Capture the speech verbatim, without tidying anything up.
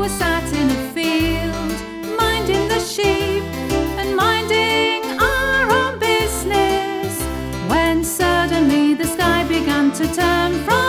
were sat in a field, minding the sheep and minding our own business, when suddenly the sky began to turn from